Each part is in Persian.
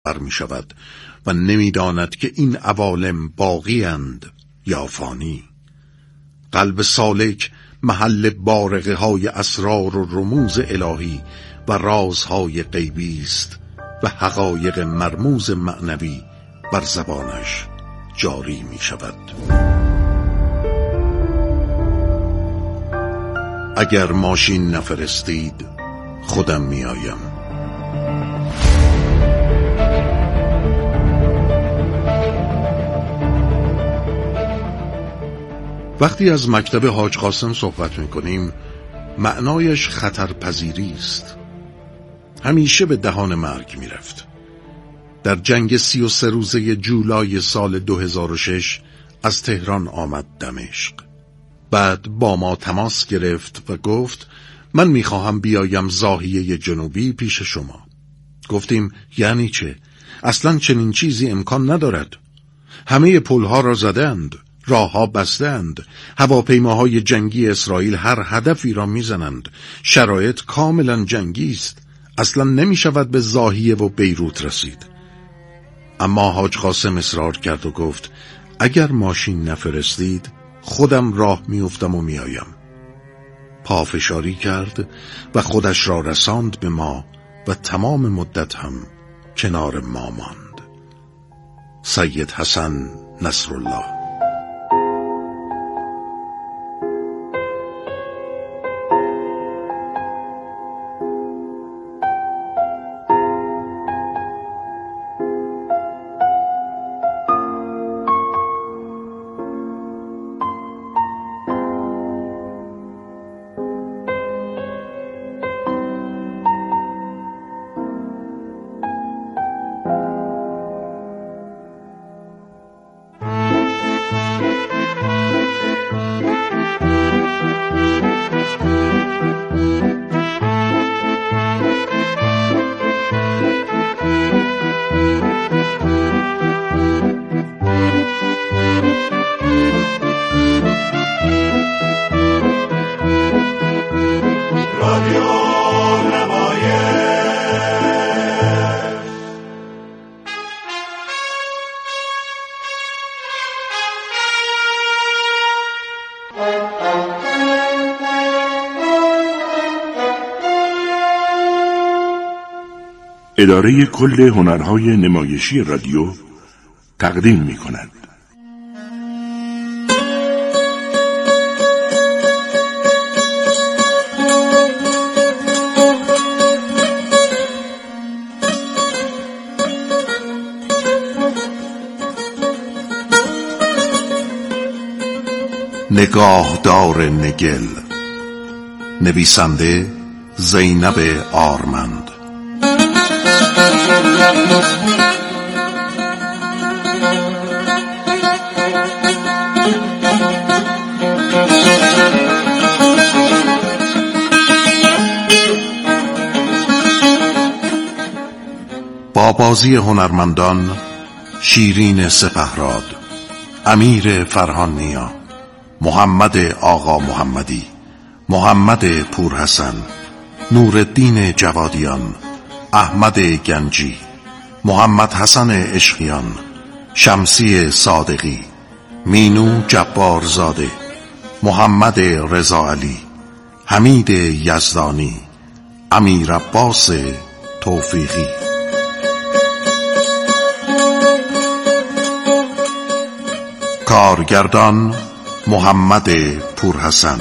می شود و نمی داند که این عوالم باقی اند یا فانی. قلب سالک محل بارقه های اسرار و رموز الهی و رازهای غیبی است و حقایق مرموز معنوی بر زبانش جاری می شود. اگر ماشین نفرستید خودم می آیم. وقتی از مکتب حاج قاسم صحبت می‌کنیم معنایش خطرپذیری است. همیشه به دهان مرگ می‌رفت. در جنگ 33 روزه جولای سال 2006 از تهران آمد دمشق. بعد با ما تماس گرفت و گفت من می‌خواهم بیایم زاهیه جنوبی پیش شما. گفتیم یعنی چه؟ اصلاً چنین چیزی امکان ندارد. همه پل‌ها را زدند، راه‌ها بستند، هواپیماهای جنگی اسرائیل هر هدفی را میزنند، شرایط کاملا جنگی است، اصلا نمی شود به زاهیه و بیروت رسید. اما حاج قاسم اصرار کرد و گفت اگر ماشین نفرستید خودم راه میافتم و میایم. پافشاری کرد و خودش را رساند به ما و تمام مدت هم کنار ما ماند. سید حسن نصرالله. اداره کل هنرهای نمایشی رادیو تقدیم می کند. نگاهدار نگل. نویسنده زینب آرمند. با بازی هنرمندان شیرین سپهراد، امیر فرهان نیا، محمد آقا محمدی، محمد پورحسن، نورالدین جوادیان، احمد گنجی، محمد حسن عشقیان، شمسی صادقی، مینو جبارزاده، محمد رضا علی، حمید یزدانی، امیر عباس توفیقی. کارگردان محمد پورحسن.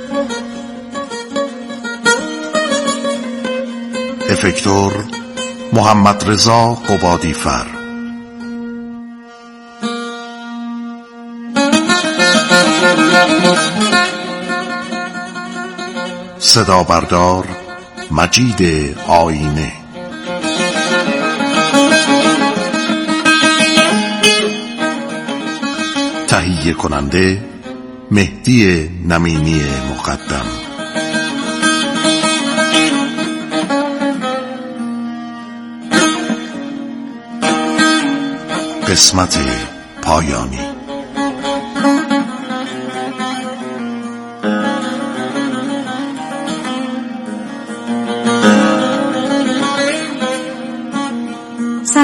افکتور محمد رضا قبادیفر. صدا بردار مجید آینه. تهیه کننده مهدی نمینی مقدم. قسمت پایانی.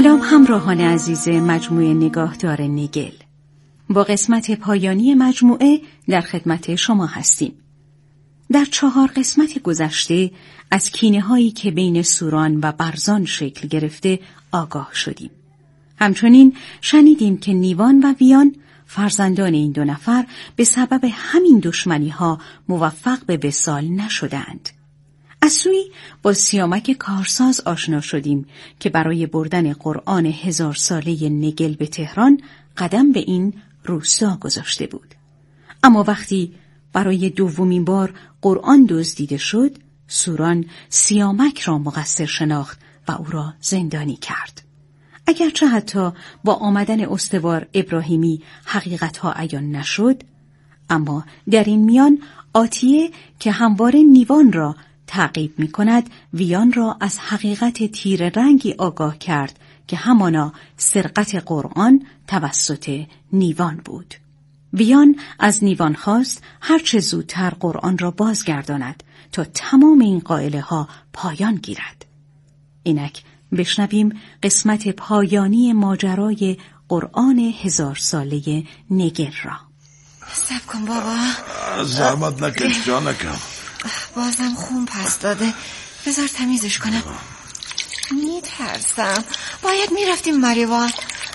سلام همراهان عزیز مجموعه نگاهدار نگل. با قسمت پایانی مجموعه در خدمت شما هستیم. در 4 قسمت گذشته از کینه‌هایی که بین سوران و برزان شکل گرفته آگاه شدیم. همچنین شنیدیم که نیوان و ویان فرزندان این 2 نفر به سبب همین دشمنی‌ها موفق به وصال نشدند. از سوی با سیامک کارساز آشنا شدیم که برای بردن قرآن 1000 ساله نگل به تهران قدم به این روستا گذاشته بود. اما وقتی برای دومین بار قرآن دزدیده شد، سوران سیامک را مقصر شناخت و او را زندانی کرد. اگرچه حتی با آمدن استوار ابراهیمی حقیقتها عیان نشد، اما در این میان آتیه که همواره نیوان را تعقیب می کند، ویان را از حقیقت تیر رنگی آگاه کرد که همانا سرقت قرآن توسط نیوان بود. ویان از نیوان خواست هرچه زودتر قرآن را بازگرداند تا تمام این قائله ها پایان گیرد. اینک بشنویم قسمت پایانی ماجرای قرآن 1000 ساله نگل را. صبر کن بابا. زحمت نکش جانکم. بازم خون پس داده. بذار تمیزش کنم. میترسم. باید میرفتیم مریوان.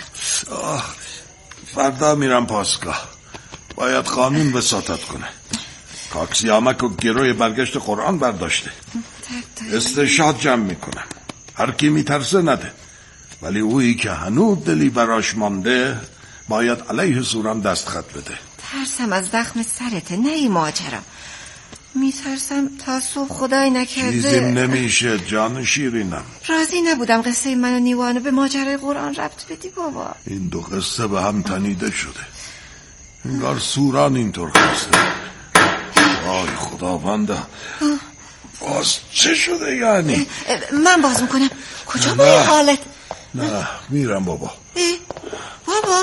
فردا میرم پاسگاه. باید قانون وساطت کنه. کاکسیامک و گروی برگشت قرآن برداشته. استشهاد جمع میکنم. هر کی میترسه نده. ولی اویی که هنوز دلی براش مانده باید علیه سوران دستخط بده. ترسم از زخم سرته، نه ای ماجرا. میترسم تا صبح خدای نکرده چیزی نمیشه جان شیرینم. راضی نبودم قصه من و نیوانو به ماجرای قرآن ربط بدی بابا. این 2 قصه به هم تنیده شده. انگار سوران اینطور خواسته. آی خداونده، باز چه شده یعنی؟ من باز میکنم. کجا با این حالت؟ نه میرم بابا. بابا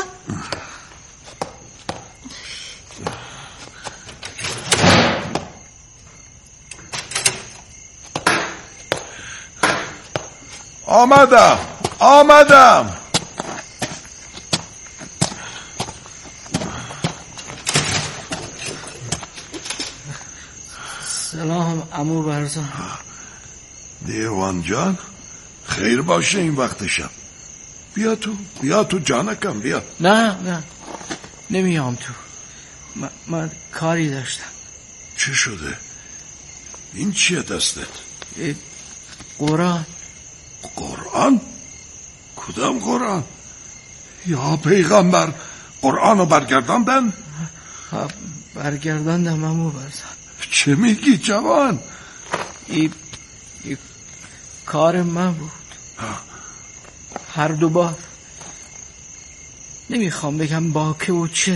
آمدم. سلام عمو برزان. دیوان جان خیر باشه این وقت شب. بیا تو جانکم بیا. نه نمیام تو. من کاری داشتم. چه شده؟ این چیه دستت؟ قرآن. کدام قرآن؟ یا پیغمبر قرآنو برگرداندن؟ برگرداندم عمو برزان. چه میگی جوان؟ این کار من بود. هر 2 بار. نمیخوام بگم با که و چه.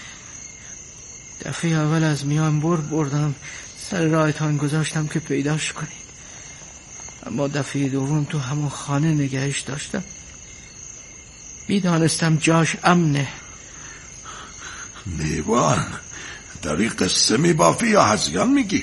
دفعه اول از میان بردم سر راهتان گذاشتم که پیداش کنید. اما دفعه دوم تو همون خانه نگهش داشتم. میدانستم جاش امنه. نیوان داری قصه میبافی یا هزیان میگی؟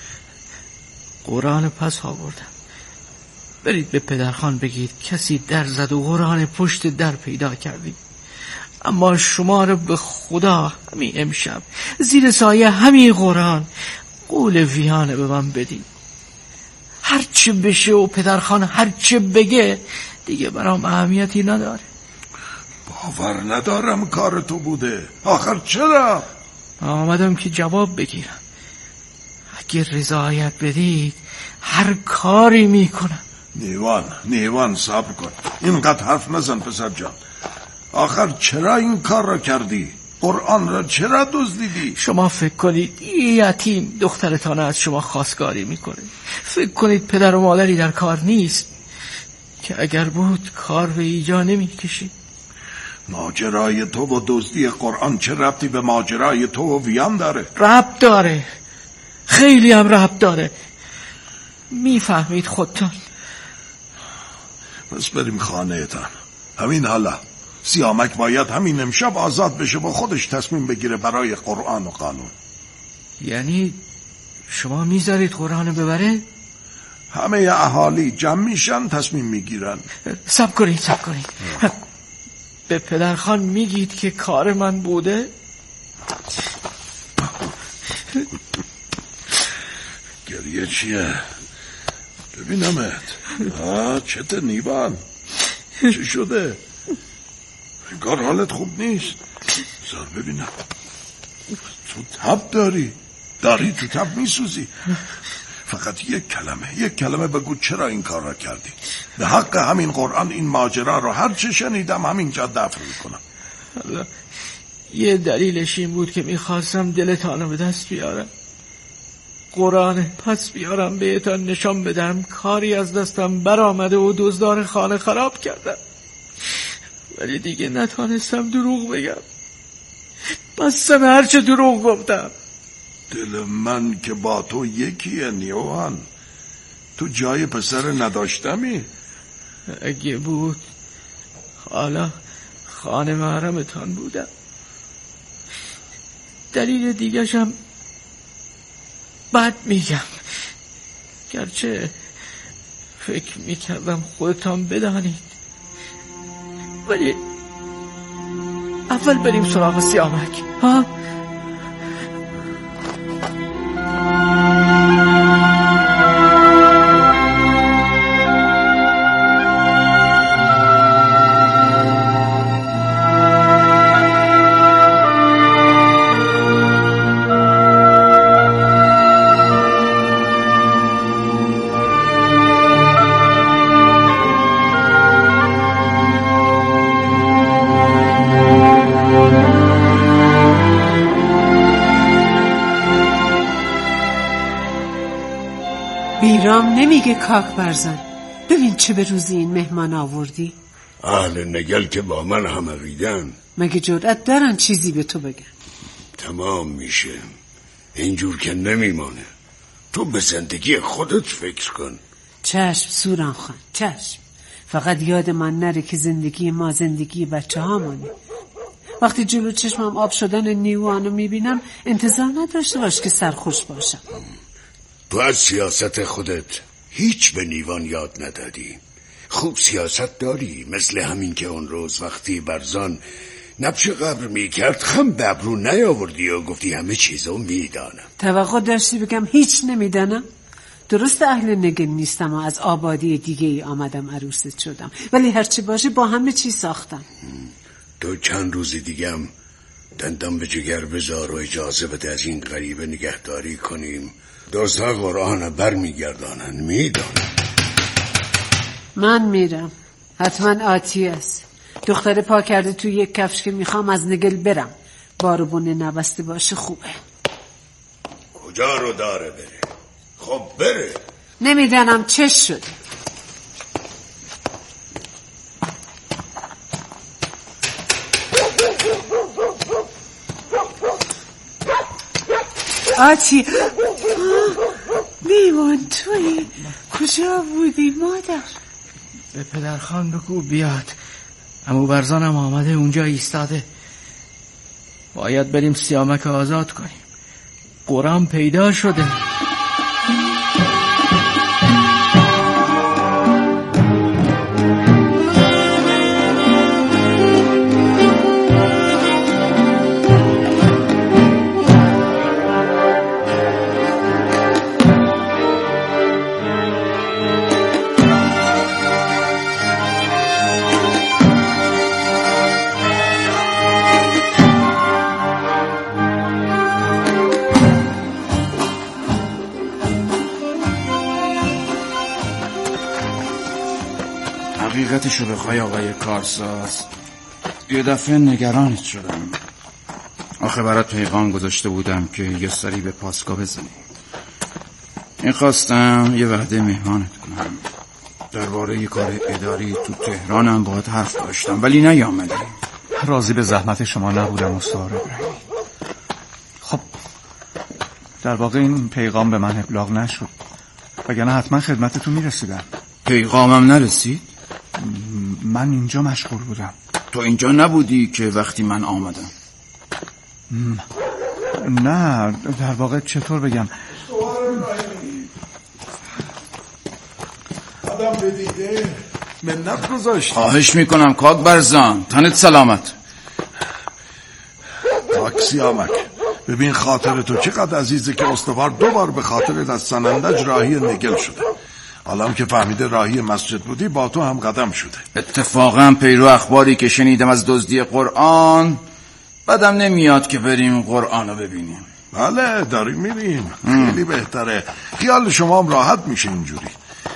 قرآن پس آوردم. برید به پدرخان بگید کسی در زد و قرآن پشت در پیدا کردیم. اما شما رو به خدا همین امشب زیر سایه همین قرآن قول ویانه به من بدین. هرچی بشه و پدرخان هرچی بگه دیگه برام اهمیتی نداره. باور ندارم کار تو بوده. آخر چرا؟ آمدم که جواب بگیرم. اگه رضایت بدید هر کاری میکنم. نیوان صبر کن. اینقدر حرف نزن پسر جان. آخر چرا این کار را کردی؟ قرآن را چرا دزدیدی؟ شما فکر کنید یتیم دخترتان از شما خواستگاری میکنه؟ فکر کنید پدر و مادری در کار نیست که اگر بود کار به ایجا نمیکشید؟ ماجرای تو و دزدی قرآن چه ربطی به ماجرای تو و ویان داره؟ ربط داره، خیلی هم ربط داره. میفهمید خودتان. پس بریم خانه تان همین حالا. سیامک باید همین امشب آزاد بشه و خودش تصمیم بگیره برای قرآن و قانون. یعنی شما میذارید قرآن ببره؟ همه اهالی جمع میشن تصمیم میگیرن. صبر کنید به پدرخان میگید که کار من بوده؟ گریه چیه؟ ببینمت. چته نیوان؟ چی شده؟ انگار حالت خوب نیست. بذار ببینم. تو تب داری تو تب میسوزی. فقط یک کلمه بگو چرا این کار را کردی. به حق همین قرآن این ماجرا رو هر چه شنیدم همینجا دفن میکنم. یه دلیلش این بود که میخواستم دلتانو به دست بیارم. قرآن پس بیارم بهتان نشان بدم کاری از دستم برآمده و دزدار خانه خراب کردم. ولی دیگه نتانستم دروغ بگم. بستم هرچه دروغ گفتم. دل من که با تو یکیه نیوان. تو جای پسر نداشتمی؟ اگه بود حالا خانه محرمتان بودم. دلیل دیگه‌شم بعد میگم، گرچه فکر میکردم خودتان بدانید. ولی اول بریم سراغ سیامک. ها؟ بیرام نمیگه کاک برزن. ببین چه به روزی این مهمان آوردی. اهل نگل که با من هم عقیدن. مگه جرأت دارن چیزی به تو بگن؟ تمام میشه. اینجور که نمیمانه. تو به زندگی خودت فکر کن. چشم سوران خان، چشم. فقط یاد من نره که زندگی ما زندگی بچه هامونه. وقتی جلو چشمم آب شدن نیوانو میبینم انتظار نداشته باش که سرخوش باشم. تو از سیاست خودت هیچ به نیوان یاد ندادی. خوب سیاست داری، مثل همین که اون روز وقتی برزان نبش قبر میکرد خم به ابرو نیاوردی و گفتی همه چیزو میدانم. توقع داشتی بگم هیچ نمیدانم؟ درست اهل نگل نیستم و از آبادی دیگه ای آمدم عروست شدم، ولی هرچی باشه با همه چی ساختم. تو چند روزی دیگم دندم به جگر بذار و اجازه بده از این غریبه نگهداری کنیم. دزدها قرآن بر میگردانن. میدانم. من میرم، حتما آتی است. دختر پا کرده توی یک کفش که میخوام از نگل برم. باربونه نبسته باشه خوبه. کجا رو داره بره؟ خب بره. نمیدانم چه شده. آتی نیوان توی کجا بودی مادر؟ به پدرخان بگو بیاد. عمو برزانم آمده اونجا ایستاده. باید بریم سیامک آزاد کنیم. قرآن پیدا شده. حقیقتشو بخوای آقای کارساز، یه دفعه نگرانت شدم. آخه برات پیغام گذاشته بودم که یه سری به پاسگاه بزنی. میخواستم یه وعده مهمانت کنم. درباره یه کار اداری تو تهرانم باهات حرف داشتم ولی نیامدی. راضی به زحمت شما نبودم استاد ابراهیمی. خب در واقع این پیغام به من ابلاغ نشد، وگرنه حتما خدمتتون میرسیدم. پیغامم نرسید؟ من اینجا مشغول بودم. تو اینجا نبودی که وقتی من آمدم؟ نه در واقع چطور بگم، قدم بدیده منت گذاشت. خواهش میکنم کاک برزان، تنت سلامت. کاک سیامک، ببین خاطر تو چقدر عزیزه که استوار 2 بار به خاطرت از سنندج راهی نگل شده. حالا که فهمیده راهی مسجد بودی با تو هم قدم شده. اتفاقا پیرو اخباری که شنیدم از دزدی قرآن بدم نمیاد که بریم قرآن رو ببینیم. بله داریم میریم، خیلی بهتره، خیال شما هم راحت میشه اینجوری.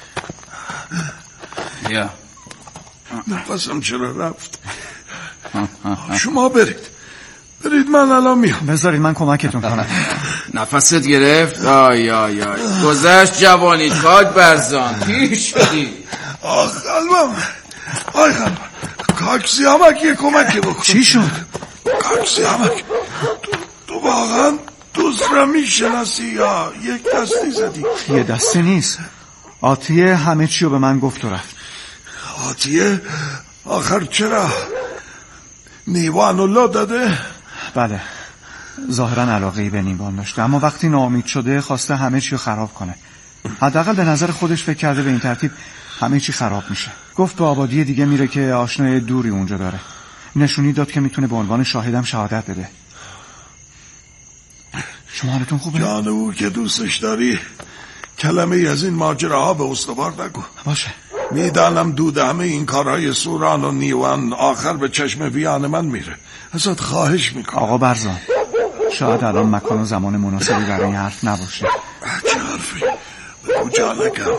بیا. نفسم چرا رفت. شما برید من الان میام. بذارید من کمکتون کنم. نفست گرفت؟ آی آی آی گذشت جوانی کاک برزان، پیر شدی. آخ قلبم، آی قلبم. کاک سیامک یه کمکی بکن. چی شد؟ کاک سیامک تو واقعا دوست را میشناسی یا یک دستی زدی؟ یه دستی نیست، آتیه همه چی رو به من گفت و رفت. آتیه؟ آخر چرا؟ نیوان الله داده؟ بله، ظاهرا علاقه‌ای به نیوان داشته، اما وقتی ناامید شده خواسته همه چی رو خراب کنه. حداقل به نظر خودش فکر کرده به این ترتیب همه چی خراب میشه. گفت به آبادی دیگه میره که آشنای دوری اونجا داره. نشونی داد که میتونه به عنوان شاهدم شهادت بده. شما حالتون خوبه؟ جان او که دوستش داری کلمه از این ماجراها به استوار نگو. باشه. میدانم دود همه این کارهای سوران و نیوان آخر به چشم ویان من میره. ازت خواهش میکنم. آقا برزان، شاید الان مکان و زمان مناسبی برای این حرف نباشه. چه حرفی؟ بگو جانکم.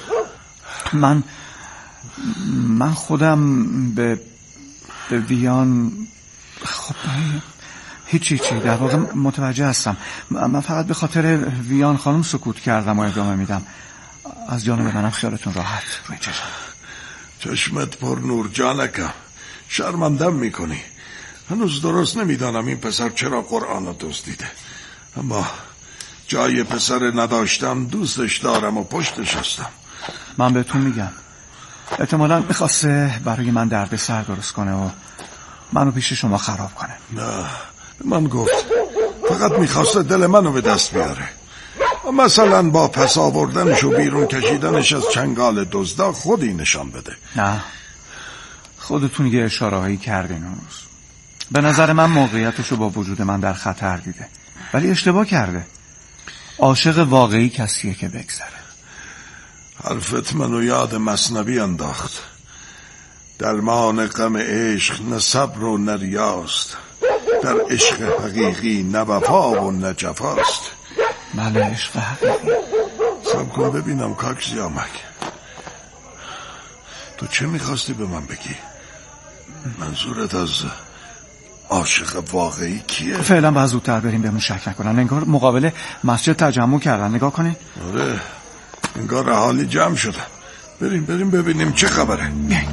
من خودم به ویان، خب هیچی در واقع متوجه هستم. من فقط به خاطر ویان خانم سکوت کردم و ادامه میدم. از جانب منم خیالتون راحت. روی چشمت پر نور جانکم، شرمندم میکنی. هنوز درست نمیدانم این پسر چرا قرآن رو دزدیده، اما جای پسر نداشتم دوستش دارم و پشتش هستم. من بهتون میگم احتمالاً میخواسته برای من دردسر درست کنه و منو پیش شما خراب کنه. نه، من گفت فقط میخواسته دل منو به دست بیاره. مثلا با پس آوردنش و بیرون کشیدنش از چنگال دزدا خودی نشان بده. نه، خودتون یه اشاره هایی کردین اون روز. به نظر من موقعیتشو با وجود من در خطر دیده، ولی اشتباه کرده. عاشق واقعی کسیه که بگذره. حرفت منو یاد مثنوی انداخت. درمان غم عشق نه صبر و نه ریاست، در عشق حقیقی نه وفا و نه جفاست. بله، عشق حقیقی. سب کن ببینم کاک سیامک، تو چه میخواستی به من بگی؟ منظورت از عاشق واقعی کیه؟ فعلا باید زودتر بریم بهمون شک نکنن. انگار مقابل مسجد تجمع کردن. نگاه کنید. آره، انگار اهالی جمع شدن. بریم ببینیم چه خبره.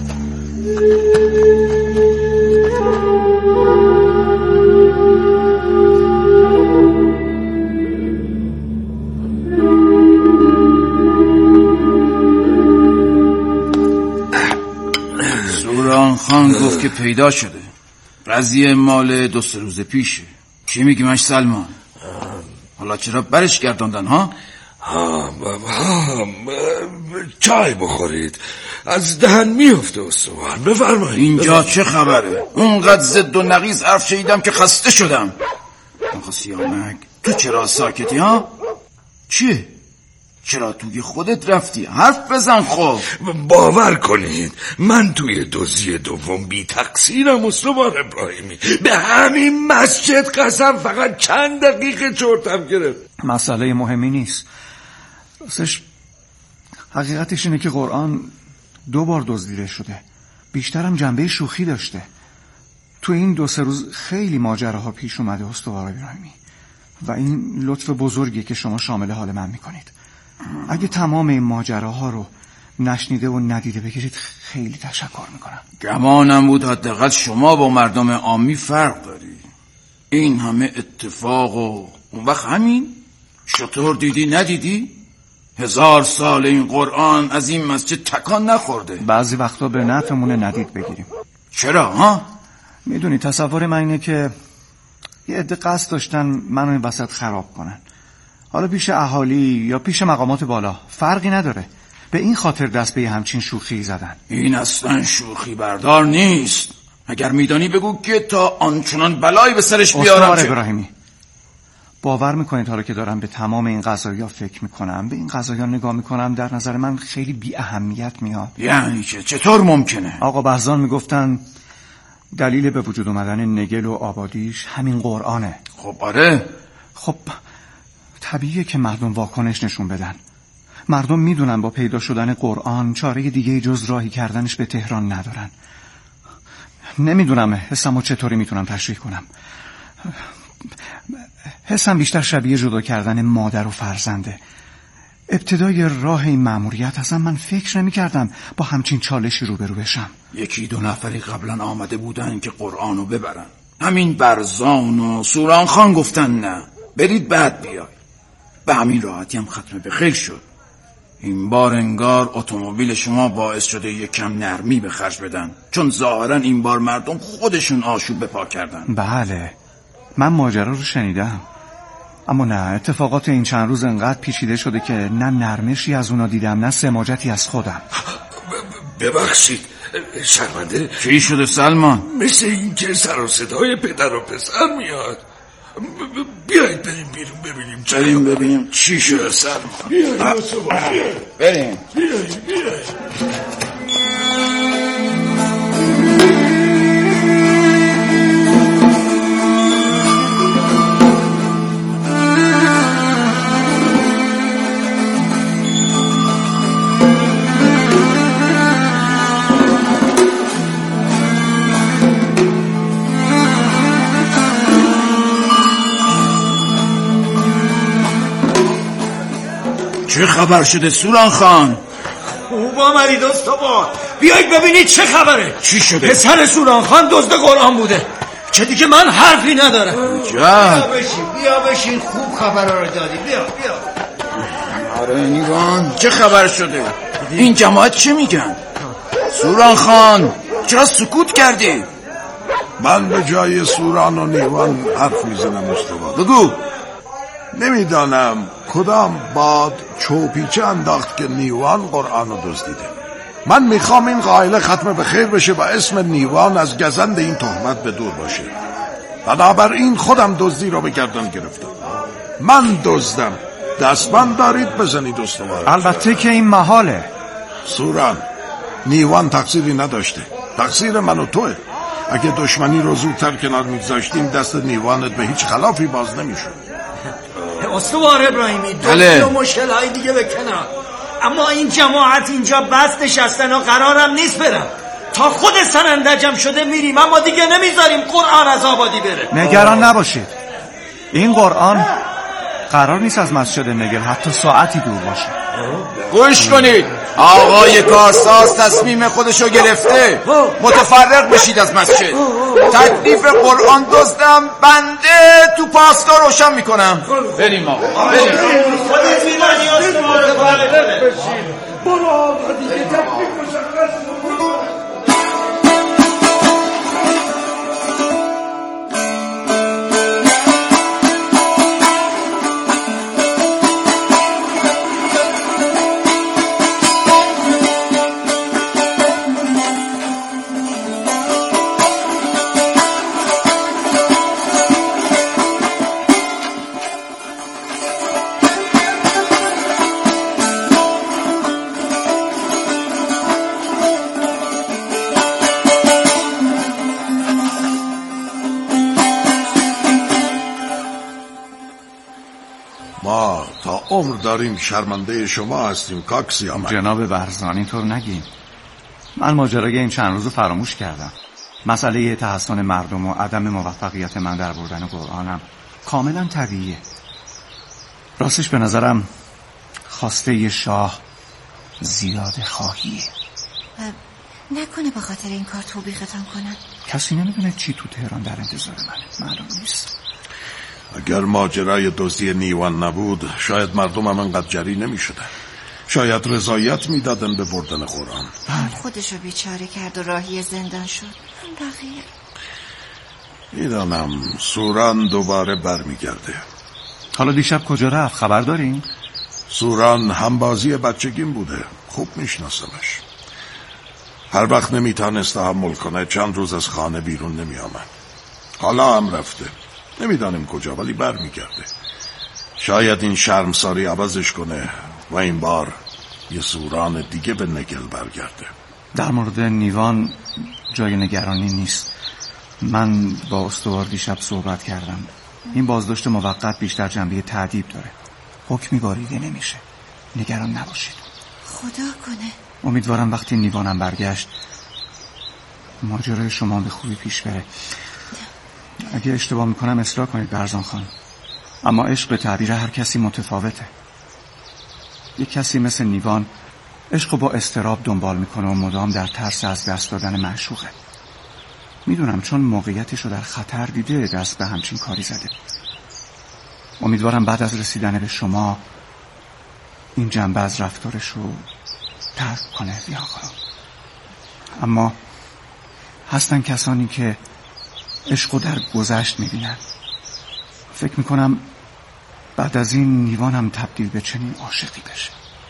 سوران خان گفت که پیدا شده. قضیه مال 2-3 روز پیشه. چی میگی مش سلمان؟ حالا چرا برش گرداندن ها؟ چای بخورید، از دهن میفته استوار. بفرمایید. اینجا چه خبره؟ اونقدر زد و نقیض حرف شنیدم که خسته شدم. آقا سیامک، تو چرا ساکتی ها؟ چیه؟ چرا توی خودت رفتی؟ حرف بزن. خب باور کنید من توی دزدی دوم بی تقصیرم استوار ابراهیمی. به همین مسجد قسم فقط چند دقیقه چرتم گرفت. مسئله مهمی نیست. راستش حقیقتش اینه که قرآن 2 بار دزدیده شده. بیشترم جنبه شوخی داشته. تو این 2-3 روز خیلی ماجراها پیش اومده استوار ابراهیمی و این لطف بزرگی که شما شامل حال من میکنید. اگه تمام این ماجراها رو نشنیده و ندیده بگیرید خیلی تشکر میکنم. گمانم بود حداقل شما با مردم عامی فرق داری. این همه اتفاق و اون وقت همین شطور دیدی ندیدی؟ 1000 سال این قرآن از این مسجد تکان نخورده. بعضی وقتا به نفعمونه ندید بگیریم. چرا ها؟ میدونی تصور من اینه که یه عده قصد داشتن منو این وسط خراب کنن. حالا پیش اهالی یا پیش مقامات بالا فرقی نداره. به این خاطر دست به همچین شوخی زدن. این اصلا شوخی بردار نیست. اگر میدانی بگو که تا آنچنان بلایی به سرش بیارم. استوار ابراهیمی، باور میکنید حالا که دارم به تمام این قضایا فکر میکنم، به این قضایا نگاه میکنم، در نظر من خیلی بی اهمیت میاد. یعنی که چطور ممکنه؟ آقا بهزان میگفتن دلیل به وجود اومدن نگل و آبادیش همین قرآنه. خب آره. خب طبیعیه که مردم واکنش نشون بدن. مردم میدونن با پیدا شدن قرآن چاره دیگه جز راهی کردنش به تهران ندارن. نمیدونم حسمو چطوری میتونم تشریح کنم. حسم بیشتر شبیه جدا کردن مادر و فرزنده. ابتدای راه این مأموریت اصلا من فکر نمی کردم با همچین چالشی روبرو بشم. یکی دو نفری قبلا آمده بودن که قرآنو ببرن. همین برزان و سوران خان گفتن نه، برید بعد بیای. به همین راحتی هم ختم به خیر شد. این بار انگار اتومبیل شما باعث شده یک کم نرمی به خرج بدن، چون ظاهرا این بار مردم خودشون آشوب به پا کردن. بله، من ماجرا رو شنیدم، اما نه، اتفاقات این چند روز انقدر پیچیده شده که نه نرمشی از اونا دیدم نه سماجتی از خودم. ببخشید شرمنده. چی شده سلمان؟ مثل این که سر و صدای پدر و پسر میاد. بیایید بریم بیرون ببینیم چی. بریم ببینیم چی شده سلمان. بیایید بریم. بیایید. چه خبر شده سوران خان؟ خوب آمدید استوار، بیایید ببینید چه خبره. چی شده؟ پسر سوران خان دزد قرآن بوده. چه دیگه من حرفی ندارم. بیا بشین خوب خبر رو دادی. بیا آره نیوان چه خبر شده؟ این جماعت چه میگن؟ سوران خان چرا سکوت کردی؟ من به جای سوران و نیوان حرف میزنم استوار. بگو. نمیدانم کدام باد چوپیچه انداخت که نیوان قرآن رو دزدیده. من میخوام این قائله ختم به خیر بشه و اسم نیوان از گزند این تهمت به دور باشه. بنابراین خودم دزدی رو به گردن گرفتم. من دزدم. دستبند دارید بزنید استوار. البته که این محاله. سوران، نیوان تقصیری نداشته، تقصیر من و توه. اگه دشمنی رو زودتر کنار میگذاشتیم دست نیوانت به هیچ خلافی باز نمیشد. استوار ابراهیمی دو مشکل‌های دیگه بکنم، اما این جماعت اینجا بس نشستن و قرارم نیست برم. تا خود سنندجم شده میریم، اما دیگه نمیذاریم قرآن از آبادی بره. نگران نباشید، این قرآن قرار نیست از مسجد نگل حتی ساعتی دور باشه. گوش کنید، آقای کارساز تصمیم خودشو گرفته. متفرق بشید از مسجد. تکلیف قرآن دزدم بنده تو پاستا روشن میکنم. بریم آقا بریم. خودت میدانی متفرق بشید. برو آقا دیگه تکلیف مشخص. ما تا عمر داریم شرمنده شما هستیم کاکسیامک. جناب برزان اینطور نگیم. من ماجرای این چند روزو فراموش کردم. مسئله تحسن مردم و عدم موفقیت من در بردن قرآنم کاملا طبیعیه. راستش به نظرم خواسته شاه زیاده خواهیه. نکنه به خاطر این کار توبیختم کنن. کسی نمیدونه چی تو تهران در انتظار منه. معلوم نیست. اگر ماجرای دزدی نیوان نبود شاید مردم هم انقدر جری نمی شدن. شاید رضایت می دادن به بردن قرآن. خودشو بیچاره کرد و راهی زندان شد. بقیه میدانم سوران دوباره برمی گرده. حالا دیشب کجا رفت خبر دارین؟ سوران همبازی بچگیم بوده. خوب میشناسمش. هر وقت نمیتونست تحمل کنه چند روز از خانه بیرون نمیآمد. حالا هم رفته، نمیدانیم کجا، ولی بر میگرده. شاید این شرمساری عوضش کنه و این بار یه سوران دیگه به نگل برگرده. در مورد نیوان جای نگرانی نیست. من با استوار دیشب صحبت کردم. این بازداشت موقت بیشتر جنبه تعذیب داره، حکمی باریده نمیشه. نگران نباشید. خدا کنه. امیدوارم وقتی نیوانم برگشت ماجرای شما به خوبی پیش بره. اگه اشتباه میکنم اصلاح کنید برزان خان، اما عشق به تعبیر هر کسی متفاوته. یک کسی مثل نیوان عشق با اضطراب دنبال میکنه و مدام در ترس از دست دادن معشوقه. میدونم چون موقعیتشو در خطر دیده دست به همچین کاری زده. امیدوارم بعد از رسیدن به شما این جنبه از رفتارشو ترک کنه بی آقا. اما هستن کسانی که عشقو در گذشت میبینن. فکر میکنم بعد از این نیوان هم تبدیل به چنین عاشقی بشه.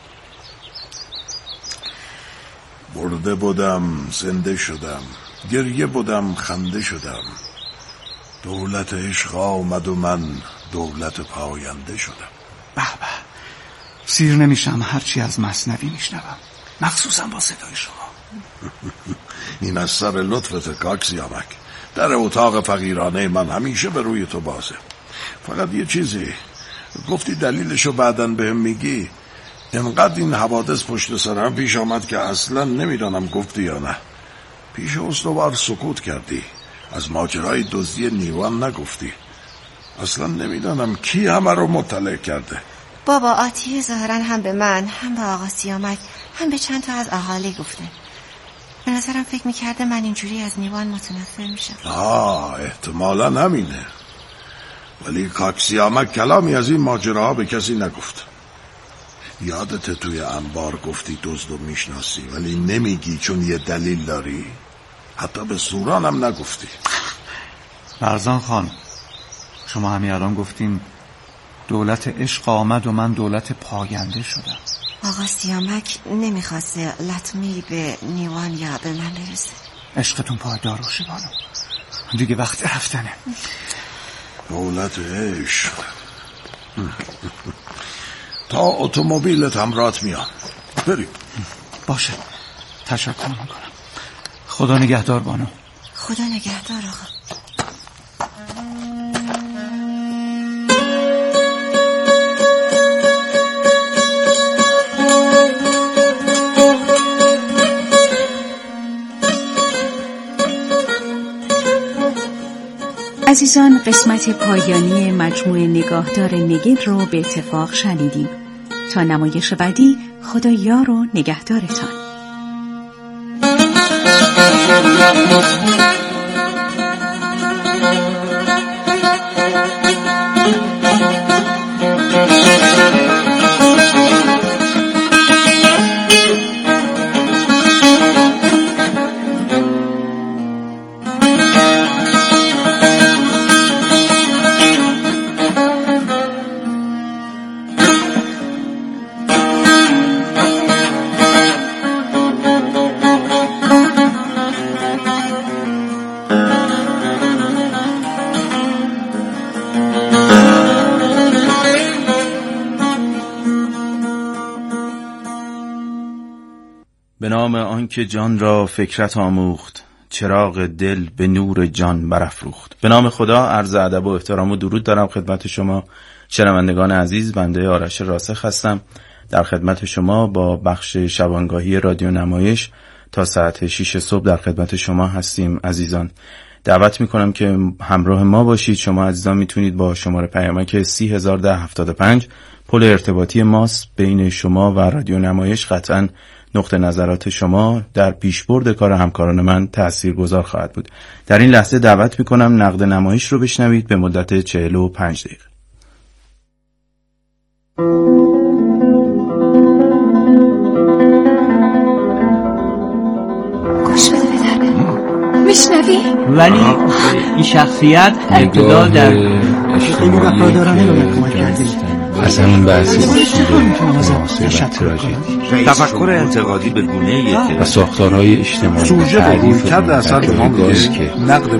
برده بودم زنده شدم، گریه بودم خنده شدم، دولت عشق آمد و من دولت پاینده شدم. به به، سیر نمیشم هرچی از مثنوی میشنوم، مخصوصا با صدای شما. این از سر لطفت کاکسیامک. در اتاق فقیرانه من همیشه به روی تو بازه. فقط یه چیزی گفتی دلیلشو بعدن بهم میگی. انقدر این حوادث پشت سرم پیش آمد که اصلا نمیدانم گفتی یا نه. پیش استوار سکوت کردی، از ماجرای دزدی نیوان نگفتی. اصلا نمیدانم کی همه رو مطلع کرده. بابا آتیه ظاهرا هم به من، هم به آقا سیامک، هم به چند تا از اهالی گفته. به نظرم فکر میکرده من اینجوری از نیوان متنفر میشم. احتمالا همینه. ولی کاکسیامک کلامی از این ماجراها به کسی نگفت. یادت توی انبار گفتی دزدو میشناسی ولی نمیگی چون یه دلیل داری؟ حتی به سورانم نگفتی. برزان خان، شما همین الان گفتین دولت عشق آمد و من دولت پاینده شدم. آقا سیامک نمیخواسته لطمی به نیوان یا به من برسه. عشقتون پایدار باشه بانو، دیگه وقت رفتنه. دولت عشق تا اتومبیلت همراهت میان. بریم. باشه، تشکر میکنم. خدا نگهدار بانو. خدا نگهدار آقا. عزیزان، قسمت پایانی مجموعه نگاهدار نگین رو به اتفاق شنیدیم. تا نمایش بعدی، خدا یار و نگهدارتان. به نام آنکه جان را فکرت آموخت، چراغ دل به نور جان برافروخت. به نام خدا عرض ادب و احترام و درود دارم خدمت شما شنوندگان عزیز. بنده آرش راسخ هستم در خدمت شما با بخش شبانگاهی رادیو نمایش. تا ساعت 6 صبح در خدمت شما هستیم عزیزان. دعوت میکنم که همراه ما باشید. شما عزیزان میتونید با شماره پیامک 301075 پل ارتباطی ماست بین شما و رادیو نمایش. قطعاً نقطه نظرات شما در پیشبرد کار همکاران من تاثیرگذار خواهد بود. در این لحظه دعوت میکنم نقد نمایش رو بشنوید به مدت 45 دقیقه. گوش بده بدرم میشنوی؟ ولی این شخصیت ابتدا در خیلی وفادارانه به من کمک کردید. از همین بحث اصول مناسب و تراژدی، تفکر انتقادی به گونه‌ای و ساختارهای اجتماعی سوژه به رویکرد اثر به ما میگه نقد